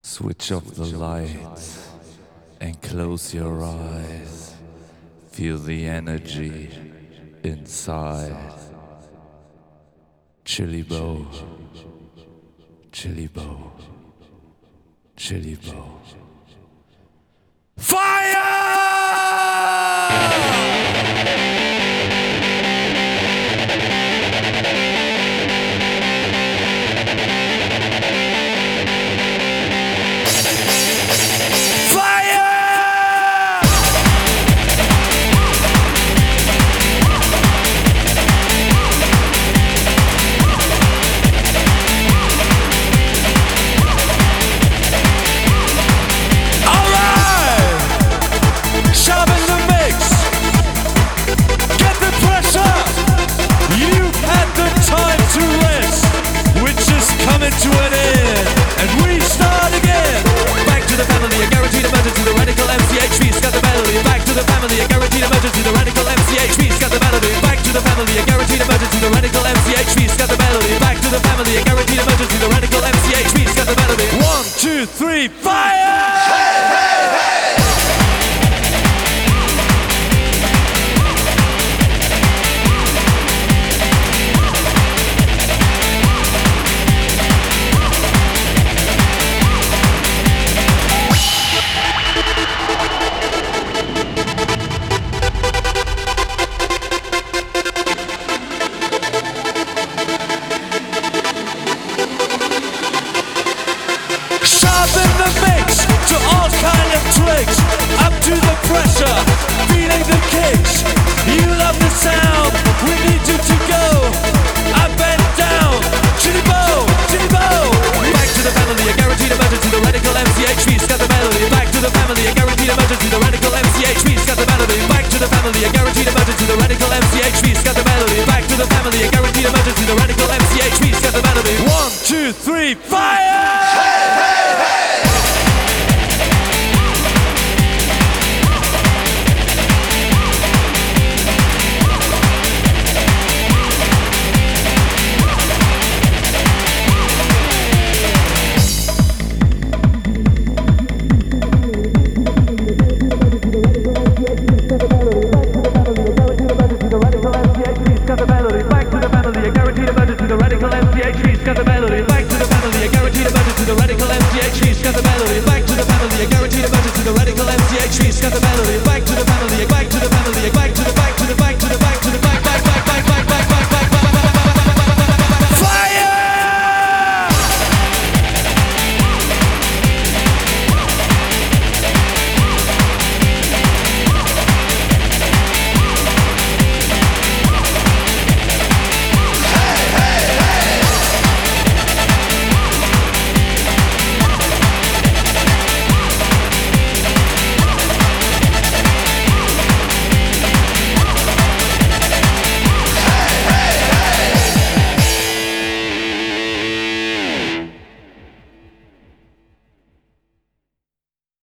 Switch off the lights and close your eyes. Feel the energy inside. Chili Bow, Chili Bow, Chili Bow. Fire! To an end, and we start again. Back to the family, a guaranteed emergency. The radical MCHV, got the melody. Back to the family, a guaranteed emergency. The radical MCHV, got the melody. Back to the family, a guaranteed emergency. The radical MCHV, got the melody. Back to the family, a guaranteed emergency. The radical MCHV, got the melody. 1, 2, 3, fire! Hey, hey, hey! Sharpen the mix to all kind of tricks. Up to the pressure.